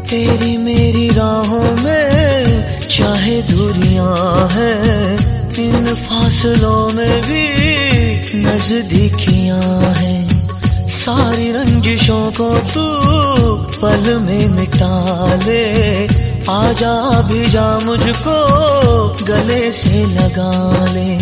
तेरी मेरी राहों में चाहे दूरियां हैं, इन फासलों में भी नजदीकियां हैं। सारी रंजिशों को तू पल में मिटा ले, आजा भी जा मुझको गले से लगा ले।